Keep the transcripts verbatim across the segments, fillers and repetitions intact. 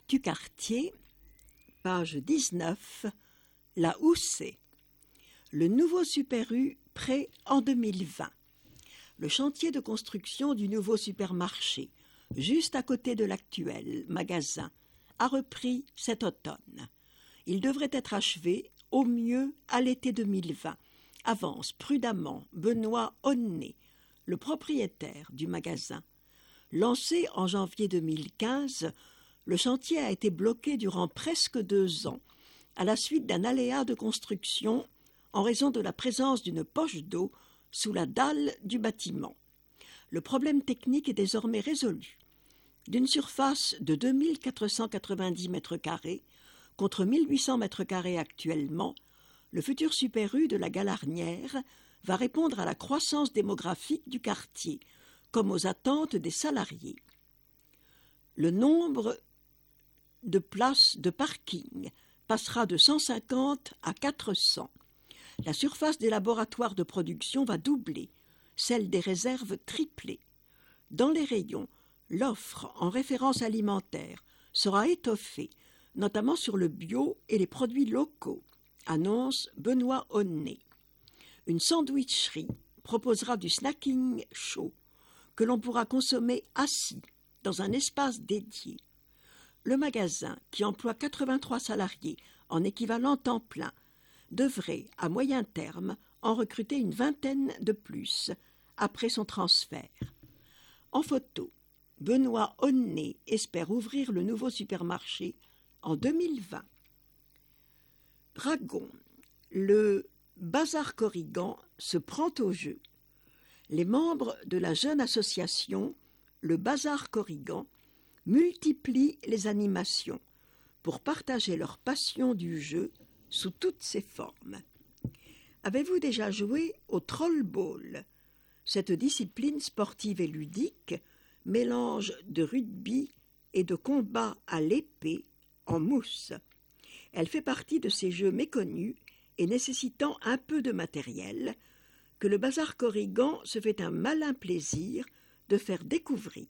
Actu-Quartier, page dix-neuf, la Houssaye. Le nouveau Super U prêt en deux mille vingt. Le chantier de construction du nouveau supermarché, juste à côté de l'actuel magasin, a repris cet automne. Il devrait être achevé au mieux à l'été deux mille vingt, avance prudemment Benoît Honnet, le propriétaire du magasin. Lancé en janvier deux mille quinze, le chantier a été bloqué durant presque deux ans à la suite d'un aléa de construction en raison de la présence d'une poche d'eau sous la dalle du bâtiment. Le problème technique est désormais résolu. D'une surface de deux mille quatre cent quatre-vingt-dix mètres carrés contre mille huit cents mètres carrés actuellement, le futur Super U de la Galarnière va répondre à la croissance démographique du quartier, comme aux attentes des salariés. Le nombre de places de parking passera de cent cinquante à quatre cents. La surface des laboratoires de production va doubler, celle des réserves tripler. Dans les rayons, l'offre en référence alimentaire sera étoffée, notamment sur le bio et les produits locaux, annonce Benoît Honnet. Une sandwicherie proposera du snacking chaud que l'on pourra consommer assis dans un espace dédié. Le magasin, qui emploie quatre-vingt-trois salariés en équivalent temps plein, devrait, à moyen terme, en recruter une vingtaine de plus après son transfert. En photo, Benoît Honnet espère ouvrir le nouveau supermarché en deux mille vingt. Dragon, le Bazar Corrigan se prend au jeu. Les membres de la jeune association, le Bazar Corrigan, multiplient les animations pour partager leur passion du jeu sous toutes ses formes. Avez-vous déjà joué au Trollball? Cette discipline sportive et ludique mélange de rugby et de combat à l'épée en mousse. Elle fait partie de ces jeux méconnus et nécessitant un peu de matériel que le Bazar Corrigan se fait un malin plaisir de faire découvrir.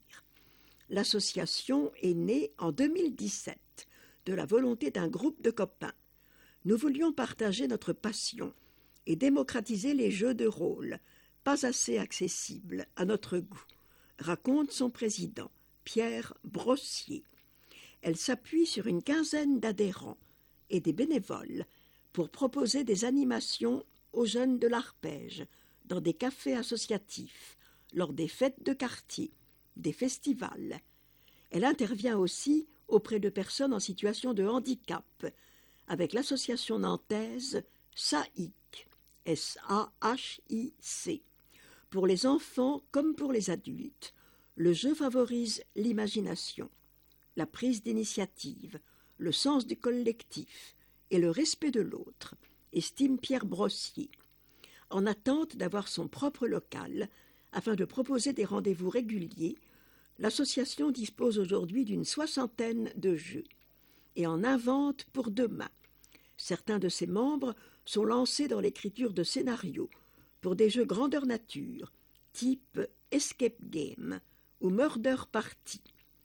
L'association est née en deux mille dix-sept de la volonté d'un groupe de copains. Nous voulions partager notre passion et démocratiser les jeux de rôle, pas assez accessibles à notre goût, raconte son président, Pierre Brossier. Elle s'appuie sur une quinzaine d'adhérents et des bénévoles pour proposer des animations aux jeunes de l'arpège, dans des cafés associatifs, lors des fêtes de quartier, des festivals. Elle intervient aussi auprès de personnes en situation de handicap, avec l'association nantaise S A H I C, S A H I C. Pour les enfants comme pour les adultes, le jeu favorise l'imagination, la prise d'initiative, le sens du collectif et le respect de l'autre, estime Pierre Brossier. En attente d'avoir son propre local, afin de proposer des rendez-vous réguliers, l'association dispose aujourd'hui d'une soixantaine de jeux et en invente pour demain. Certains de ses membres sont lancés dans l'écriture de scénarios pour des jeux grandeur nature, type Escape Game ou Murder Party.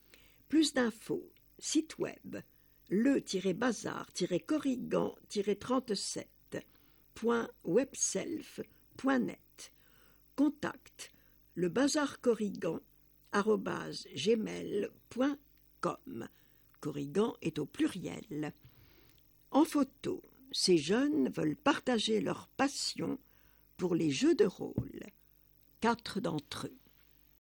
Plus d'infos, site web le bazar corrigan trente-sept point webself point net. Contact le bazar corrigan arobase gmail point com. Corrigan est au pluriel. En photo, ces jeunes veulent partager leur passion pour les jeux de rôle. Quatre d'entre eux.